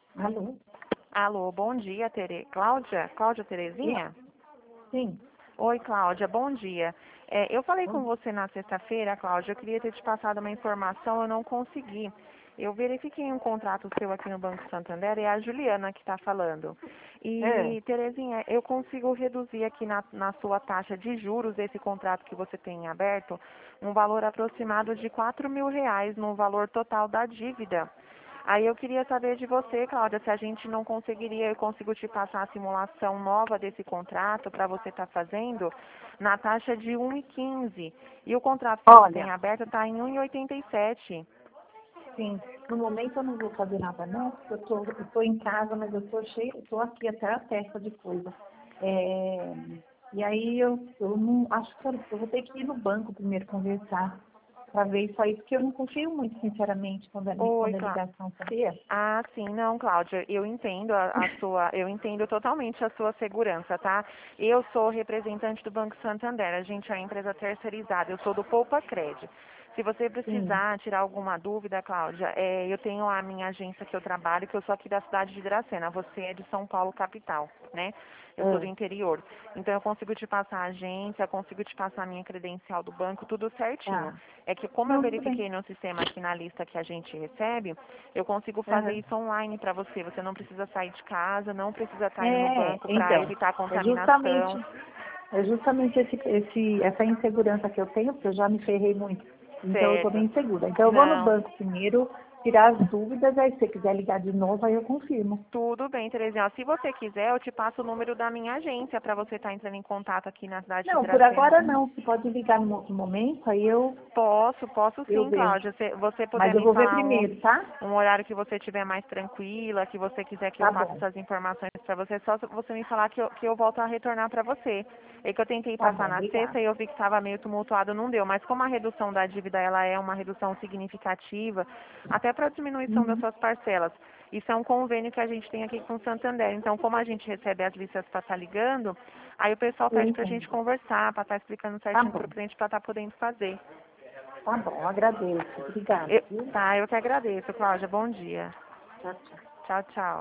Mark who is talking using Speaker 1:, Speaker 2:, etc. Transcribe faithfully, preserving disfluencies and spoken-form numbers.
Speaker 1: Alô?
Speaker 2: Alô, bom dia, Tere... Cláudia? Cláudia Terezinha?
Speaker 1: Sim.
Speaker 2: Oi, Cláudia, bom dia. É, eu falei com
Speaker 1: Bom,
Speaker 2: você na sexta-feira, Cláudia, eu queria ter te passado uma informação, eu não consegui. Eu verifiquei um contrato seu aqui no Banco Santander, é a Juliana que está falando.
Speaker 1: é,
Speaker 2: E, Terezinha, eu consigo reduzir aqui na, na sua taxa de juros esse contrato que você tem aberto, um valor aproximado de quatro mil reais no valor total da dívida. Aí eu queria saber de você, Cláudia, se a gente não conseguiria, eu consigo te passar a simulação nova desse contrato para você estar fazendo na taxa de um e quinze. E o contrato que você tem
Speaker 1: olha,
Speaker 2: aberto está em um e oitenta e sete.
Speaker 1: sim, no momento eu não vou fazer nada não, porque eu tô, eu tô em casa, mas eu tô cheia, eu tô aqui até a testa de coisa. É, e aí eu, eu não acho que eu, eu vou ter que ir no banco primeiro conversar para ver isso aí, porque eu não confio muito, sinceramente, quando é,
Speaker 2: Oi,
Speaker 1: quando é
Speaker 2: Cláudia.
Speaker 1: ligação, sabia?
Speaker 2: Ah, sim, não, Cláudia, eu entendo a, a sua, eu entendo totalmente a sua segurança, tá? Eu sou representante do Banco Santander, a gente é uma empresa terceirizada, eu sou do Poupa Cred. Se você
Speaker 1: Sim,
Speaker 2: precisar tirar alguma dúvida, Cláudia, é, eu tenho a minha agência que eu trabalho, que eu sou aqui da cidade de Dracena, você é de São Paulo, capital, né? Eu sou do
Speaker 1: é,
Speaker 2: interior. Então eu consigo te passar a agência, consigo te passar a minha credencial do banco, tudo certinho.
Speaker 1: tá.
Speaker 2: É que como eu
Speaker 1: Não, tudo
Speaker 2: verifiquei
Speaker 1: bem.
Speaker 2: no sistema aqui na lista que a gente recebe, eu consigo fazer
Speaker 1: Aham.
Speaker 2: isso online para você. Você não precisa sair de casa, não precisa estar indo no
Speaker 1: É,
Speaker 2: banco para
Speaker 1: então,
Speaker 2: evitar
Speaker 1: é justamente,
Speaker 2: contaminação.
Speaker 1: é justamente esse, esse, essa insegurança que eu tenho, porque eu já me ferrei muito. Então eu estou
Speaker 2: Certo.
Speaker 1: bem insegura. Então eu vou no
Speaker 2: Não.
Speaker 1: banco primeiro, tirar as dúvidas, aí se você quiser ligar de novo, aí eu confirmo.
Speaker 2: Tudo bem, Terezinha. Ó, se você quiser, eu te passo o número da minha agência para você estar entrando em contato aqui na cidade de
Speaker 1: Não, por
Speaker 2: Dracena.
Speaker 1: agora não. Você pode ligar no outro momento, aí eu,
Speaker 2: Posso, posso
Speaker 1: eu
Speaker 2: sim,
Speaker 1: vejo.
Speaker 2: Cláudia. Se você puder
Speaker 1: Mas eu
Speaker 2: me
Speaker 1: vou ver
Speaker 2: falar um,
Speaker 1: primeiro, tá?
Speaker 2: um horário que você estiver mais tranquila, que você quiser que eu
Speaker 1: Tá
Speaker 2: passe
Speaker 1: bom.
Speaker 2: essas informações para você, só se você me falar que eu, que eu volto a retornar para você. É que eu tentei
Speaker 1: Tá
Speaker 2: passar
Speaker 1: bom,
Speaker 2: na sexta
Speaker 1: obrigada.
Speaker 2: e eu vi que estava meio tumultuado, não deu. Mas como a redução da dívida ela é uma redução significativa, até para a diminuição das
Speaker 1: Uhum.
Speaker 2: suas parcelas. Isso é um convênio que a gente tem aqui com o Santander. Então, como a gente recebe as listas para estar ligando, aí o pessoal
Speaker 1: Eu
Speaker 2: pede para a gente
Speaker 1: entendo.
Speaker 2: conversar, para estar explicando
Speaker 1: Tá
Speaker 2: certinho para
Speaker 1: bom.
Speaker 2: o cliente para estar podendo fazer.
Speaker 1: Tá bom, agradeço. Obrigada,
Speaker 2: Eu,
Speaker 1: viu?
Speaker 2: tá, eu que agradeço, Cláudia. Bom dia.
Speaker 1: Tchau, tchau.
Speaker 2: Tchau, tchau.